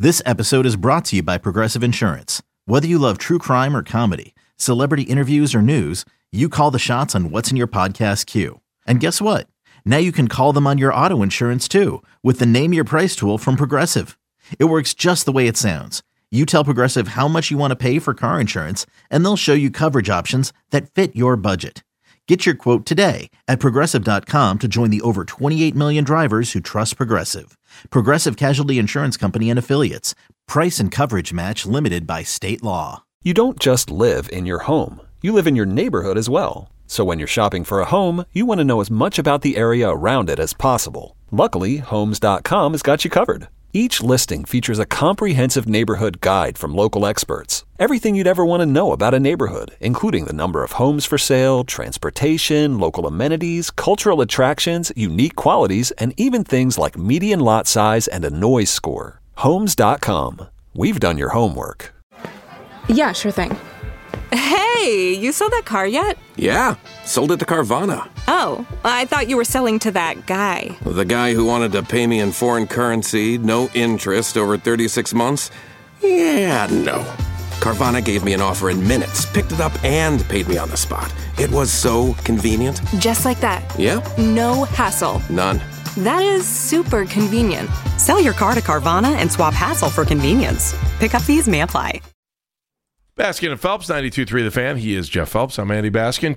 This episode is brought to you by Progressive Insurance. Whether you love true crime or comedy, celebrity interviews or news, you call the shots on what's in your podcast queue. And guess what? Now you can call them on your auto insurance too with the Name Your Price tool from Progressive. It works just the way it sounds. You tell Progressive how much you want to pay for car insurance, and they'll show you coverage options that fit your budget. Get your quote today at Progressive.com to join the over 28 million drivers who trust Progressive. Progressive Casualty Insurance Company and Affiliates. Price and coverage match limited by state law. You don't just live in your home. You live in your neighborhood as well. So when you're shopping for a home, you want to know as much about the area around it as possible. Luckily, Homes.com has got you covered. Each listing features a comprehensive neighborhood guide from local experts. Everything you'd ever want to know about a neighborhood, including the number of homes for sale, transportation, local amenities, cultural attractions, unique qualities, and even things like median lot size and a noise score. Homes.com. We've done your homework. Yeah, sure thing. Hey, you sold that car yet? Yeah, sold it to Carvana. Oh, I thought you were selling to that guy. The guy who wanted to pay me in foreign currency, no interest, over 36 months? Yeah, no. Carvana gave me an offer in minutes, picked it up, and paid me on the spot. It was so convenient. Just like that. Yeah? No hassle. None. That is super convenient. Sell your car to Carvana and swap hassle for convenience. Pickup fees may apply. Baskin and Phelps, 92.3 The Fan. He is Jeff Phelps. I'm Andy Baskin.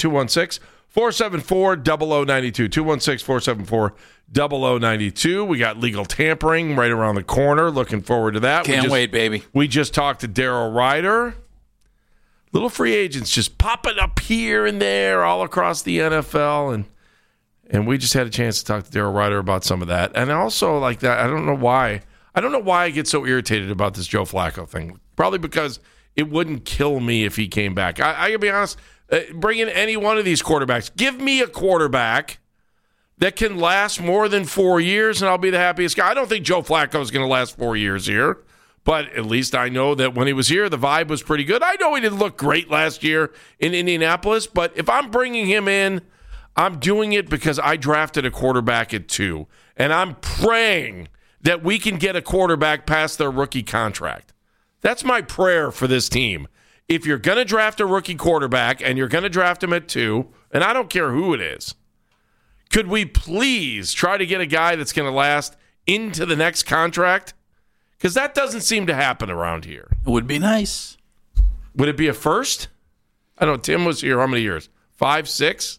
216-474-0092. 216-474-0092. We got legal tampering right around the corner. Looking forward to that. Can't wait, baby. We just talked to Daryl Ryder. Little free agents just popping up here and there all across the NFL. And we just had a chance to talk to Daryl Ryder about some of that. And also like that, I don't know why I get so irritated about this Joe Flacco thing. Probably because it wouldn't kill me if he came back. I gotta be honest, bring in any one of these quarterbacks. Give me a quarterback that can last more than 4 years, and I'll be the happiest guy. I don't think Joe Flacco is going to last 4 years here, but at least I know that when he was here, the vibe was pretty good. I know he didn't look great last year in Indianapolis, but if I'm bringing him in, I'm doing it because I drafted a quarterback at 2, and I'm praying that we can get a quarterback past their rookie contract. That's my prayer for this team. If you're going to draft a rookie quarterback and you're going to draft him at 2, and I don't care who it is, could we please try to get a guy that's going to last into the next contract? Because that doesn't seem to happen around here. It would be nice. Would it be a first? I don't know. Tim was here how many years? 5, 6?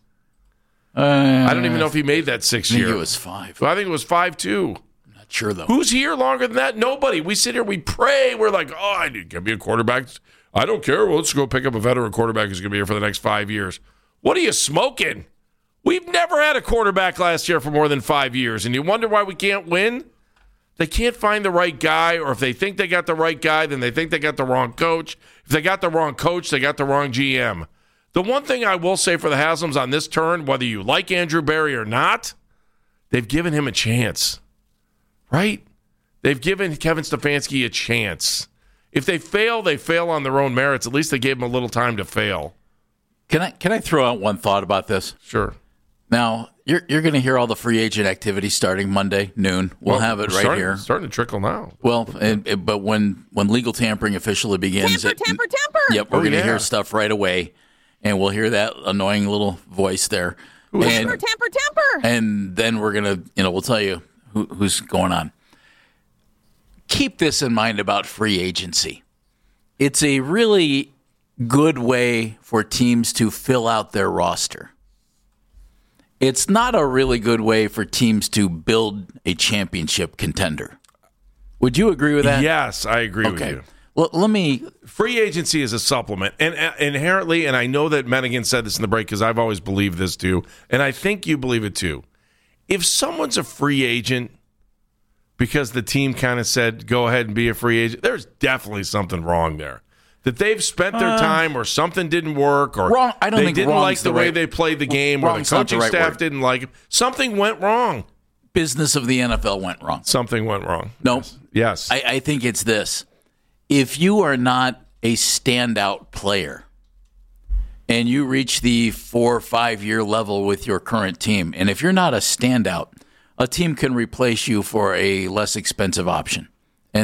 I I don't even know if he made that 6 year. I think it was 5. I think it was 5 too. Not sure, though. Who's here longer than that? Nobody. We sit here, we pray. We're like, I need to be a quarterback. I don't care. Well, let's go pick up a veteran quarterback who's going to be here for the next 5 years. What are you smoking? We've never had a quarterback last year for more than 5 years, and you wonder why we can't win? They can't find the right guy, or if they think they got the right guy, then they think they got the wrong coach. If they got the wrong coach, they got the wrong GM. The one thing I will say for the Haslams on this turn, whether you like Andrew Berry or not, they've given him a chance, right? They've given Kevin Stefanski a chance. If they fail on their own merits. At least they gave him a little time to fail. Can I throw out one thought about this? Sure. Now, you're going to hear all the free agent activity starting Monday noon. We'll have it right here. Starting to trickle now. Well, but when legal tampering officially begins, Tamper! Yep, we're going to hear stuff right away, and we'll hear that annoying little voice there. Tamper! And then we're going to, we'll tell you who's going on. Keep this in mind about free agency. It's a really good way for teams to fill out their roster. It's not a really good way for teams to build a championship contender. Would you agree with that? Yes, I agree with you. Well, let me... Free agency is a supplement. And inherently, and I know that Mennigan said this in the break because I've always believed this too, and I think you believe it too. If someone's a free agent because the team kind of said, go ahead and be a free agent, there's definitely something wrong there. That they've spent their time or something didn't work or wrong. I don't they think didn't like the way right, they played the game or the coaching staff didn't like it. Something went wrong. Business of the NFL went wrong. Something went wrong. No. Yes. I think it's this. If you are not a standout player and you reach the 4 or 5 year level with your current team, and if you're not a standout, a team can replace you for a less expensive option. And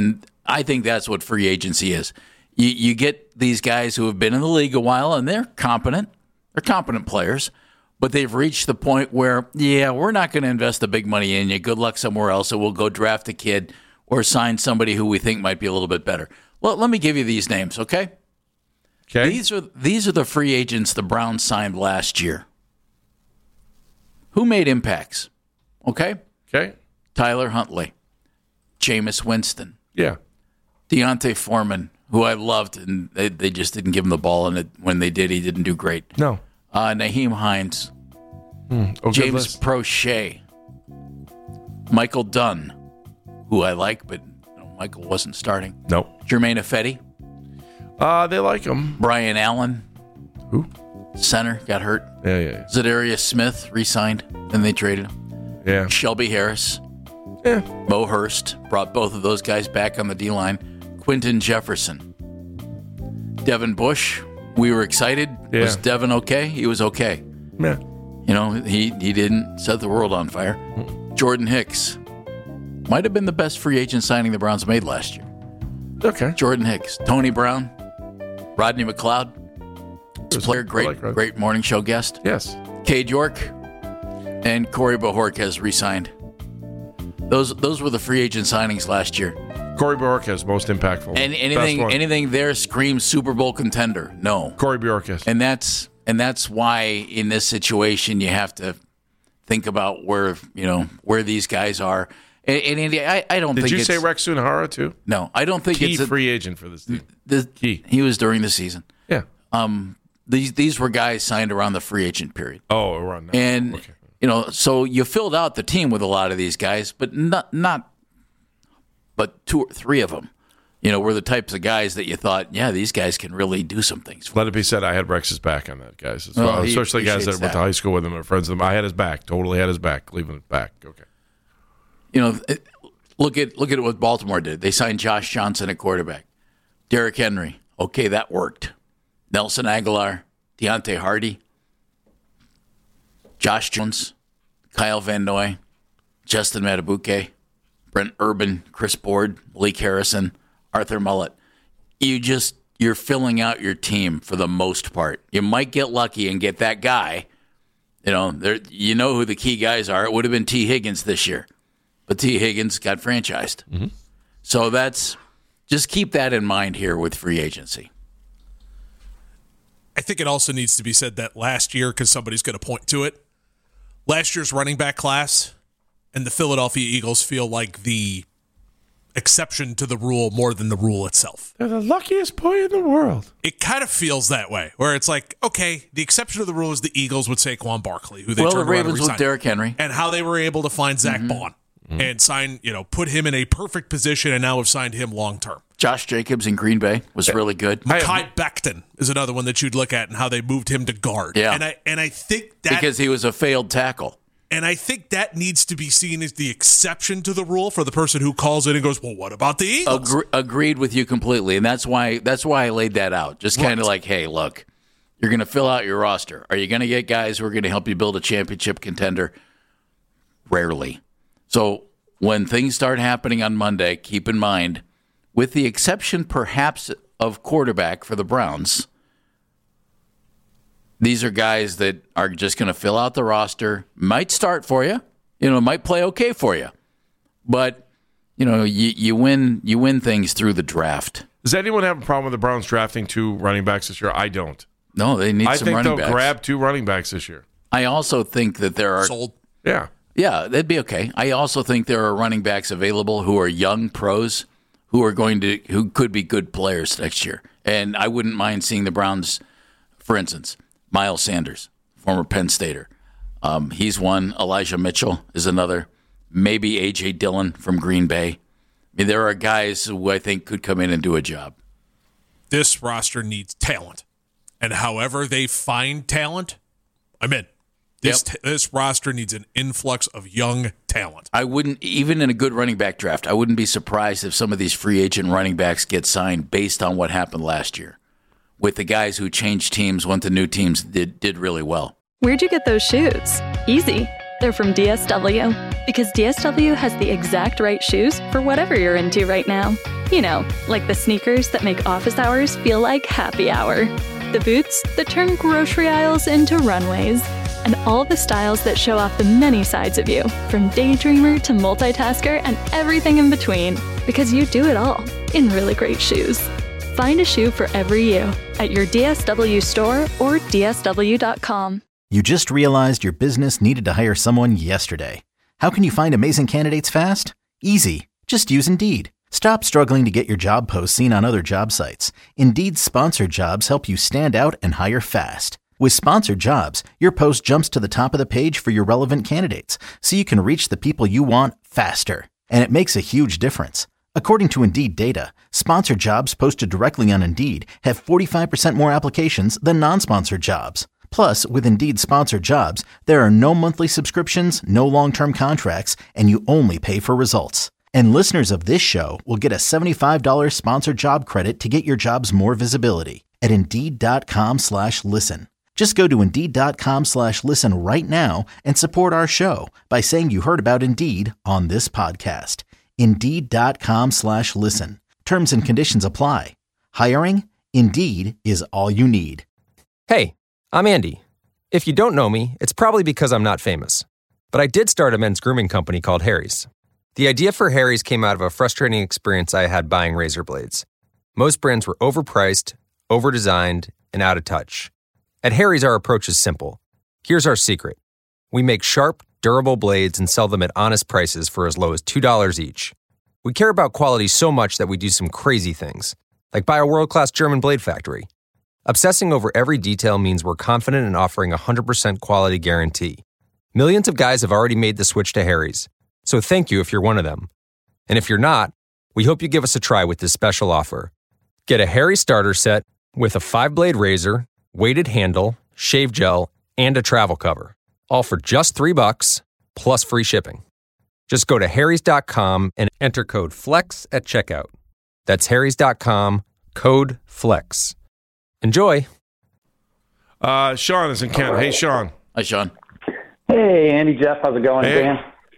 I think that's what free agency is. You get these guys who have been in the league a while, and they're competent. They're competent players, but they've reached the point where, we're not going to invest the big money in you. Good luck somewhere else, and we'll go draft a kid or sign somebody who we think might be a little bit better. Well, let me give you these names, okay? Okay. These are the free agents the Browns signed last year. Who made impacts? Okay? Okay. Tyler Huntley, Jameis Winston, Deontay Foreman, who I loved, and they just didn't give him the ball, and when they did, he didn't do great. No. Naheem Hines, James Prochet, Michael Dunn, who I like, but Michael wasn't starting. No. Jermaine Ifedi. They like him. Brian Allen. Who? Center, got hurt. Yeah. Zadarius Smith re-signed, and they traded him. Yeah. Shelby Harris. Yeah. Mo Hurst brought both of those guys back on the D-line. Quinton Jefferson. Devin Bush, we were excited. Yeah. Was Devin okay? He was okay. Yeah. He didn't set the world on fire. Jordan Hicks. Might have been the best free agent signing the Browns made last year. Okay. Jordan Hicks. Tony Brown. Rodney McLeod. Player, great morning show guest. Yes. Cade York. And Corey Bojorquez re-signed. Those were the free agent signings last year. Corey Bojorquez, most impactful. And anything there screams Super Bowl contender. No. Corey Bojorquez. And that's why in this situation you have to think about where these guys are. And Andy, I don't think. Did you say Rex Sunahara too? No, I don't think Key it's a free agent for this team. Key. He was during the season. Yeah. These were guys signed around the free agent period. Oh, around that. And okay. So you filled out the team with a lot of these guys, but but 2 or 3 of them, were the types of guys that you thought, these guys can really do some things. Let it be said, I had Rex's back on that, guys. Especially guys that went to high school with him or friends with him. I had his back. Totally had his back. Leaving it back. Okay. Look at what Baltimore did. They signed Josh Johnson at quarterback. Derrick Henry. Okay, that worked. Nelson Aguilar, Deontay Hardy, Josh Jones, Kyle Van Noy, Justin Matabuke, Brent Urban, Chris Board, Malik Harrison, Arthur Mullett. You're filling out your team for the most part. You might get lucky and get that guy. You know who the key guys are. It would have been T. Higgins this year. But T. Higgins got franchised. Mm-hmm. So just keep that in mind here with free agency. I think it also needs to be said that last year, because somebody's going to point to it, last year's running back class and the Philadelphia Eagles feel like the exception to the rule more than the rule itself. They're the luckiest boy in the world. It kind of feels that way, where it's like, okay, the exception to the rule is the Eagles with Saquon Barkley, who they turned the around Ravens and re-signed, with Derrick Henry, and how they were able to find Zach Bond and sign, put him in a perfect position, and now have signed him long term. Josh Jacobs in Green Bay was really good. Mekhi Becton is another one that you'd look at and how they moved him to guard. Yeah. And I think that because he was a failed tackle. And I think that needs to be seen as the exception to the rule for the person who calls in and goes, well, what about the Eagles? Agreed with you completely. And that's why I laid that out. Just kind of like, hey, look, you're going to fill out your roster. Are you going to get guys who are going to help you build a championship contender? Rarely. So when things start happening on Monday, keep in mind, with the exception perhaps of quarterback for the Browns, these are guys that are just going to fill out the roster, might start for you, might play okay for you. But, you win things through the draft. Does anyone have a problem with the Browns drafting 2 running backs this year? I don't. No, they need some running backs. I think they'll grab 2 running backs this year. I also think that there are... Sold. Yeah. Yeah, that'd be okay. I also think there are running backs available who are young pros who could be good players next year. And I wouldn't mind seeing the Browns, for instance, Miles Sanders, former Penn Stater. He's one. Elijah Mitchell is another. Maybe A.J. Dillon from Green Bay. I mean, there are guys who I think could come in and do a job. This roster needs talent. And however they find talent, I'm in. This roster needs an influx of young talent. I wouldn't, even in a good running back draft, I wouldn't be surprised if some of these free agent running backs get signed based on what happened last year with the guys who changed teams, went to new teams, did really well. Where'd you get those shoes? Easy. They're from DSW. Because DSW has the exact right shoes for whatever you're into right now. You know, like the sneakers that make office hours feel like happy hour. The boots that turn grocery aisles into runways. And all the styles that show off the many sides of you, from daydreamer to multitasker and everything in between. Because you do it all in really great shoes. Find a shoe for every you at your DSW store or DSW.com. You just realized your business needed to hire someone yesterday. How can you find amazing candidates fast? Easy. Just use Indeed. Stop struggling to get your job posts seen on other job sites. Indeed's sponsored jobs help you stand out and hire fast. With sponsored jobs, your post jumps to the top of the page for your relevant candidates, so you can reach the people you want faster. And it makes a huge difference. According to Indeed data, sponsored jobs posted directly on Indeed have 45% more applications than non-sponsored jobs. Plus, with Indeed sponsored jobs, there are no monthly subscriptions, no long-term contracts, and you only pay for results. And listeners of this show will get a $75 sponsored job credit to get your jobs more visibility at Indeed.com/listen. Just go to Indeed.com/listen right now and support our show by saying you heard about Indeed on this podcast. Indeed.com/listen. Terms and conditions apply. Hiring? Indeed is all you need. Hey, I'm Andy. If you don't know me, it's probably because I'm not famous. But I did start a men's grooming company called Harry's. The idea for Harry's came out of a frustrating experience I had buying razor blades. Most brands were overpriced, overdesigned, and out of touch. At Harry's, our approach is simple. Here's our secret. We make sharp, durable blades and sell them at honest prices for as low as $2 each. We care about quality so much that we do some crazy things, like buy a world-class German blade factory. Obsessing over every detail means we're confident in offering a 100% quality guarantee. Millions of guys have already made the switch to Harry's, so thank you if you're one of them. And if you're not, we hope you give us a try with this special offer. Get a Harry's starter set with a 5-blade razor, weighted handle, shave gel, and a travel cover. All for just $3 plus free shipping. Just go to harrys.com and enter code FLEX at checkout. That's harrys.com, code FLEX. Enjoy. Sean is in Kent. Hey, Sean. Hi, Sean. Hey, Andy, Jeff. How's it going, Hey. Dan?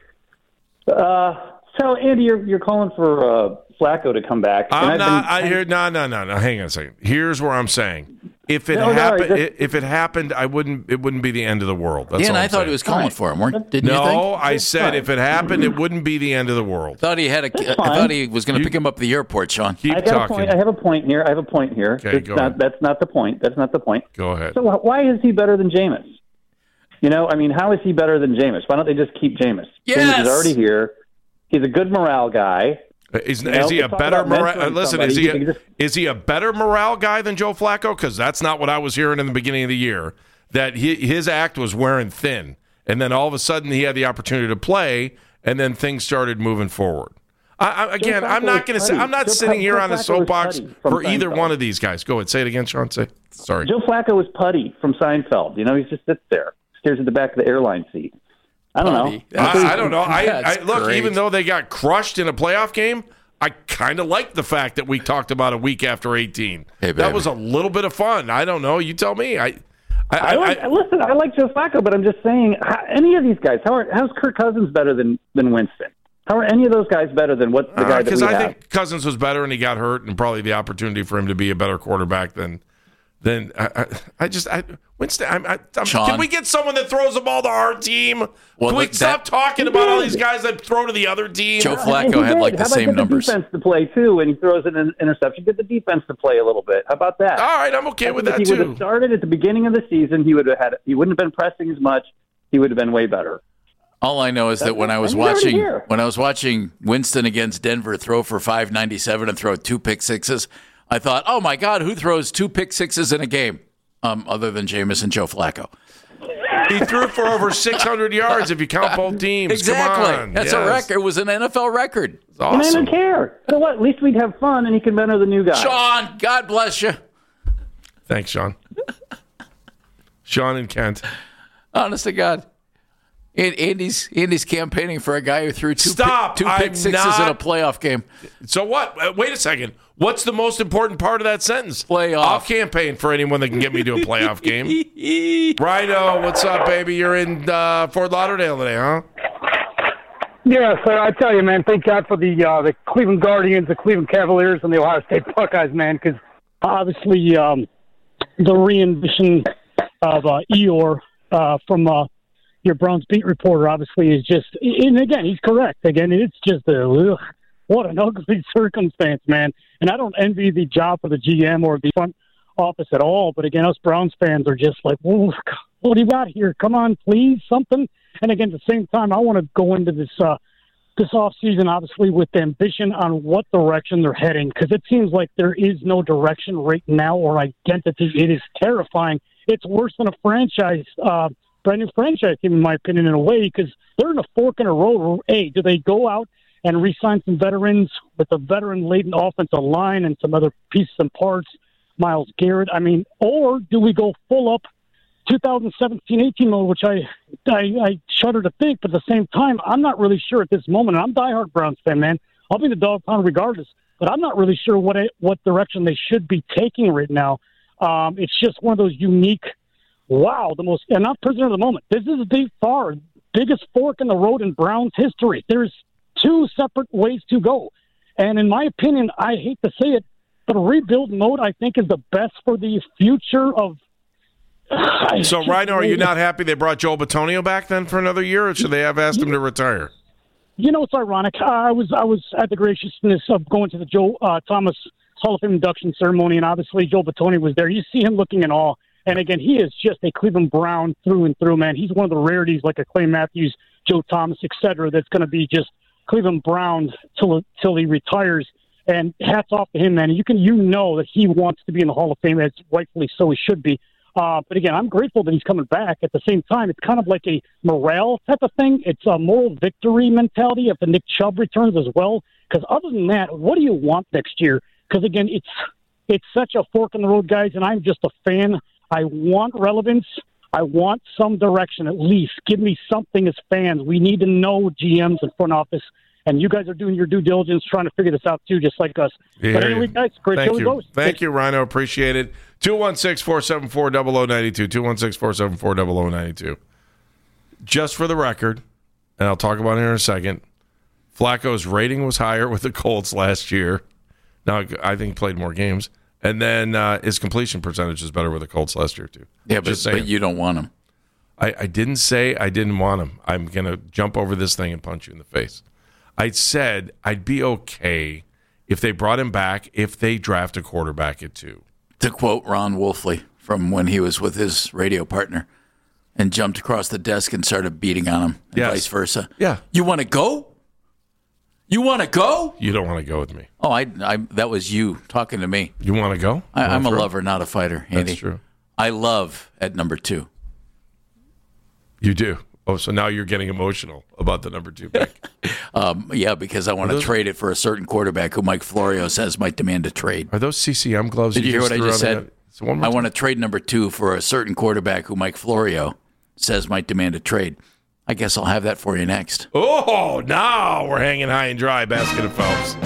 So, Andy, you're calling for Flacco to come back. I'm not. No. Hang on a second. Here's where I'm saying. If it happened, it wouldn't be the end of the world. That's all I I'm thought saying. he was calling for him, didn't you think? No, I said if it happened, it wouldn't be the end of the world. I thought he was going to pick him up at the airport, Sean. Keep talking. I have a point here. Okay, go ahead. That's not the point. Go ahead. So why is he better than Jameis? How is he better than Jameis? Why don't they just keep Jameis? Yes! Jameis is already here. He's a good morale guy. Is he a better morale? Listen, is he a better morale guy than Joe Flacco? Because that's not what I was hearing in the beginning of the year. That his act was wearing thin, and then all of a sudden he had the opportunity to play, and then things started moving forward. I'm not going to say. I'm not sitting here on a soapbox for either one of these guys. Go ahead, say it again, Sean. Sorry. Joe Flacco was putty from Seinfeld. He just sits there, stares at the back of the airline seat. I don't know. I don't know. Look, great. even though they got crushed in a playoff game, I kind of like the fact that we talked about a week after 18. Hey, that was a little bit of fun. I don't know. You tell me. Listen, I like Joe Flacco, but I'm just saying, any of these guys, how's Kirk Cousins better than Winston? How are any of those guys better than what the guy that we have? Because I think Cousins was better and he got hurt, and probably the opportunity for him to be a better quarterback than Winston. Can we get someone that throws the ball to our team? Well, can we stop talking about all these guys that throw to the other team? Joe Flacco had like the same numbers. How about get the defense to play too, and he throws an interception? Get the defense to play a little bit. How about that? All right, I'm okay with that too. If he would too. have started at the beginning of the season, he wouldn't have been pressing as much. He would have been way better. All I know is that when I was watching Winston against Denver throw for 597 and throw 2 pick sixes, I thought, oh my God, who throws 2 pick sixes in a game? Other than Jameis and Joe Flacco. He threw for over 600 yards if you count both teams. Exactly. Come on. That's a record. It was an NFL record. It's awesome. And I don't care. You know what? At least we'd have fun, and he can mentor the new guy. Sean, God bless you. Thanks, Sean. Sean and Kent. Honest to God. Andy's campaigning for a guy who threw two pick sixes in a playoff game. So what? Wait a second. What's the most important part of that sentence? Playoff. I'll campaign for anyone that can get me to a playoff game. Rhino, what's up, baby? You're in Fort Lauderdale today, huh? Yeah, so I tell you, man, thank God for the Cleveland Guardians, the Cleveland Cavaliers, and the Ohio State Buckeyes, man, because obviously the re-envision of Eeyore from your Browns beat reporter obviously is just, and again, he's correct. Again, it's just what an ugly circumstance, man. And I don't envy the job for the GM or the front office at all. But again, us Browns fans are just like, well, what do you got here? Come on, please, something. And again, at the same time, I want to go into this offseason, obviously, with ambition on what direction they're heading, because it seems like there is no direction right now or identity. It is terrifying. It's worse than a franchise, brand new franchise team, in my opinion, in a way, because they're in a fork in a road. A, do they go out and re-sign some veterans with a veteran-laden offensive line and some other pieces and parts, Myles Garrett? I mean, or do we go full up 2017-18 mode, which I shudder to think, but at the same time, I'm not really sure at this moment. And I'm a diehard Browns fan, man. I'll be the dog pound regardless, but I'm not really sure what direction they should be taking right now. It's just one of those unique, and not prisoner of the moment. This is the biggest fork in the road in Browns history. There's two separate ways to go. And in my opinion, I hate to say it, but a rebuild mode, I think, is the best for the future of. So, Rhino, are you not happy they brought Joel Bitonio back then for another year, or should they have asked him to retire? You know, it's ironic. I was at the graciousness of going to the Joe Thomas Hall of Fame induction ceremony, and obviously Joel Bitonio was there. You see him looking in awe. And again, he is just a Cleveland Brown through and through, man. He's one of the rarities, like a Clay Matthews, Joe Thomas, et cetera, that's going to be just Cleveland Brown till he retires. And hats off to him, man. You know that he wants to be in the Hall of Fame, as rightfully so he should be. But again, I'm grateful that he's coming back. At the same time, it's kind of like a morale type of thing. It's a moral victory mentality if the Nick Chubb returns as well. Because other than that, what do you want next year? Because again, it's such a fork in the road, guys, and I'm just a fan. I want relevance. I want some direction at least. Give me something as fans. We need to know GMs and front office. And you guys are doing your due diligence trying to figure this out, too, just like us. Yeah, but anyway, guys, great show as always. Thank you, Rhino. Appreciate it. 216-474-0092. 216-474-0092. Just for the record, and I'll talk about it in a second, Flacco's rating was higher with the Colts last year. Now, I think he played more games. And then his completion percentage is better with the Colts last year, too. Yeah, but you don't want him. I didn't say I didn't want him. I'm going to jump over this thing and punch you in the face. I said I'd be okay if they brought him back if they draft a quarterback at 2. To quote Ron Wolfley from when he was with his radio partner and jumped across the desk and started beating on him and vice versa. Yeah. You want to go? You want to go? You don't want to go with me. Oh, I that was you talking to me. You want to go? I'm a lover, not a fighter, Andy. That's true. I love at number 2. You do? Oh, so now you're getting emotional about the number 2 pick. Yeah, because I want to trade it for a certain quarterback who Mike Florio says might demand a trade. Are those CCM gloves? Did you hear what I just said? So I want to trade number 2 for a certain quarterback who Mike Florio says might demand a trade. I guess I'll have that for you next. Oh, now we're hanging high and dry, Baskin and Phelps.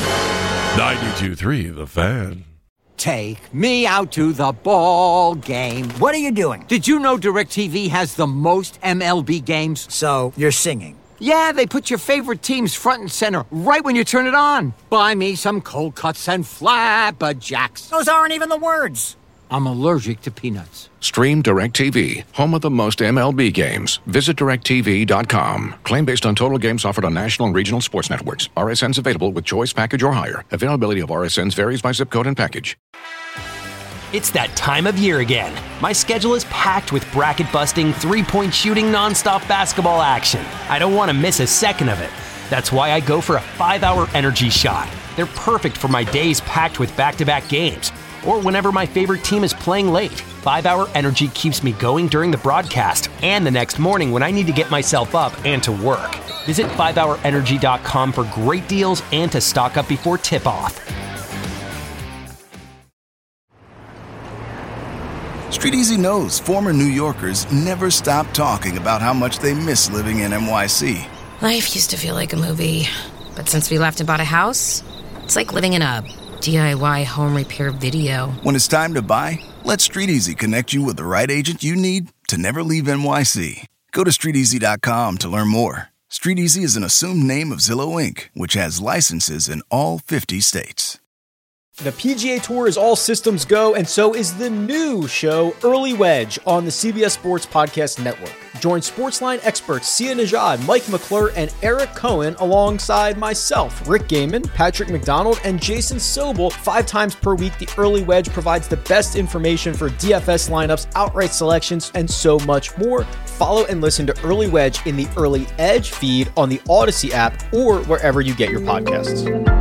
92.3, The Fan. Take me out to the ball game. What are you doing? Did you know DirecTV has the most MLB games? So, you're singing. Yeah, they put your favorite teams front and center right when you turn it on. Buy me some cold cuts and flapjacks. Those aren't even the words. I'm allergic to peanuts. Stream DirecTV, home of the most MLB games. Visit DirecTV.com. Claim based on total games offered on national and regional sports networks. RSNs available with choice package or higher. Availability of RSNs varies by zip code and package. It's that time of year again. My schedule is packed with bracket-busting, three-point shooting, nonstop basketball action. I don't want to miss a second of it. That's why I go for a 5-hour energy shot. They're perfect for my days packed with back-to-back games, or whenever my favorite team is playing late. 5-hour energy keeps me going during the broadcast and the next morning when I need to get myself up and to work. Visit 5hourenergy.com for great deals and to stock up before tip-off. Street Easy knows former New Yorkers never stop talking about how much they miss living in NYC. Life used to feel like a movie, but since we left and bought a house, it's like living in a DIY home repair video. When it's time to buy, let Street Easy connect you with the right agent you need to never leave NYC. Go to StreetEasy.com to learn more. StreetEasy is an assumed name of Zillow Inc., which has licenses in all 50 states. The PGA Tour is all systems go, and so is the new show, Early Wedge, on the CBS Sports Podcast Network. Join Sportsline experts Sia Nejad, Mike McClure, and Eric Cohen alongside myself, Rick Gaiman, Patrick McDonald, and Jason Sobel 5 times per week. The Early Wedge provides the best information for DFS lineups, outright selections, and so much more. Follow and listen to Early Wedge in the Early Edge feed on the Odyssey app or wherever you get your podcasts.